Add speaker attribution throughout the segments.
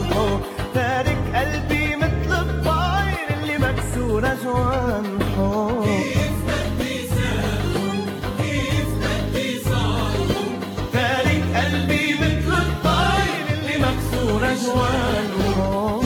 Speaker 1: حب، تارك قلبي مثل الطير اللي مكسورة جوان حب. كيف بدي ساوي، كيف بدي صاوي، تارك قلبي مثل الطير اللي مكسورة جوان حب.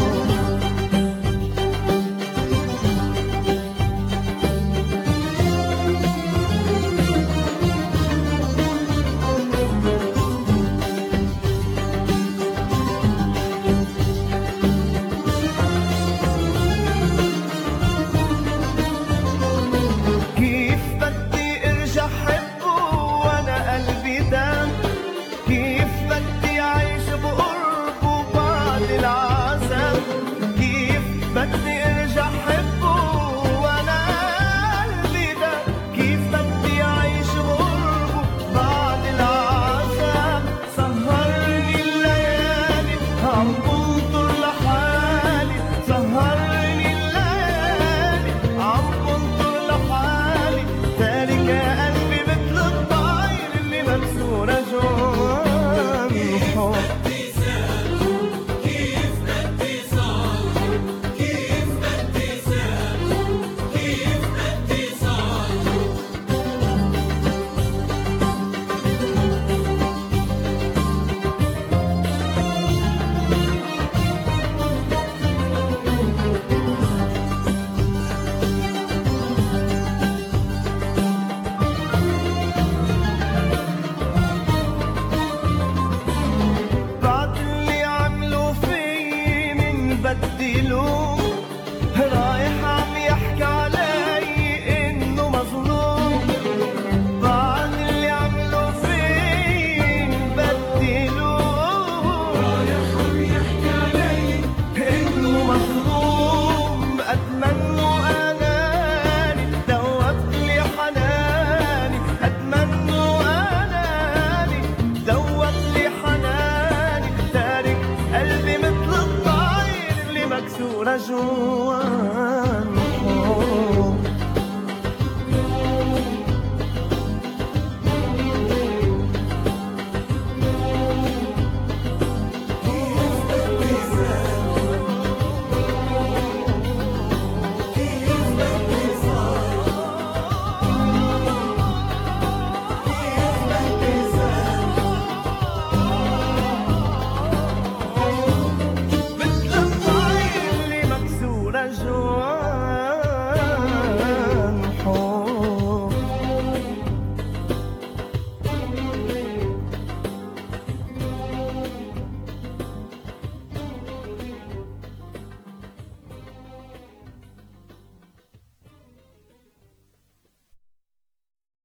Speaker 1: رايح عم يحكي علي انه مظلوم، بعد اللي عملوا فيه بدلوه. رايح عم يحكي علي انه مظلوم، اتمنوا اناني دوت لي حناني، اتمنوا اناني دوت لي حناني، تارك قلبي مثل الطير اللي مكسورة جوان.